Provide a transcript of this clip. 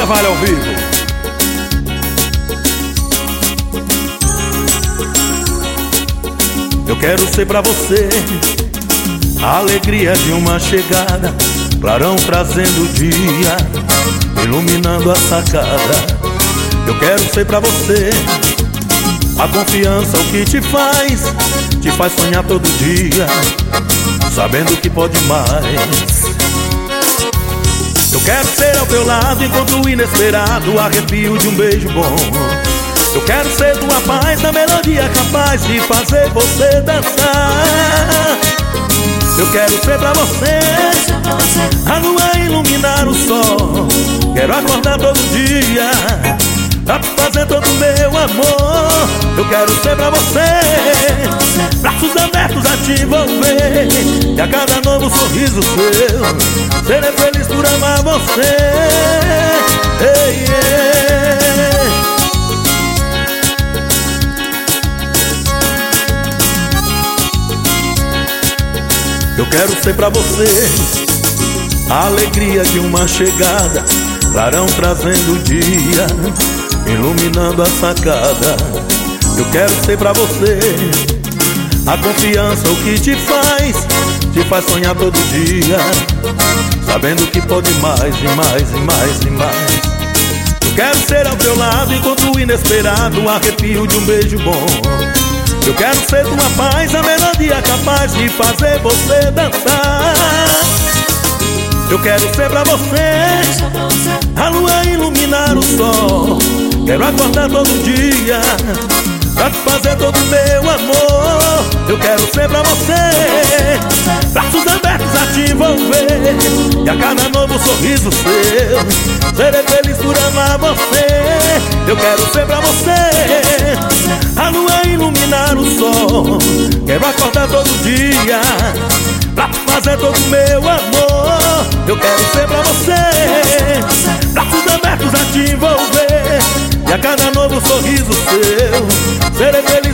Carvalho ao vivo. Eu quero ser pra você a alegria de uma chegada, clarão trazendo o dia, iluminando a sacada. Eu quero ser pra você a confiança, o que te faz sonhar todo dia, sabendo que pode mais. Eu quero ser ao teu lado, encontro inesperado, o arrepio de um beijo bom. Eu quero ser tua paz, a melodia capaz de fazer você dançar. Eu quero ser pra você a lua iluminar o sol. Quero acordar todo dia pra fazer todo o meu amor. Eu quero ser pra você braços abertos a te envolver, e a cada novo sorriso seu serei feliz por amar você. Hey, yeah. Eu quero ser pra você a alegria de uma chegada, clarão trazendo o dia, iluminando a sacada. Eu quero ser pra você a confiança, o que te faz sonhar todo dia, sabendo que pode mais e mais e mais e mais. Eu quero ser ao teu lado, encontro inesperado, o arrepio de um beijo bom. Eu quero ser tua paz, a melodia capaz de fazer você dançar. Eu quero ser pra você a lua iluminar o sol. Quero acordar todo dia pra te fazer todo o meu amor. Eu quero ser pra você braços abertos a te envolver, e a cada novo sorriso seu serei feliz por amar você. Eu quero ser pra você a lua iluminar o sol. Quero acordar todo dia pra te fazer todo o meu amor. Eu quero ser pra você braços abertos a te envolver, e a cada novo sorriso seu serei feliz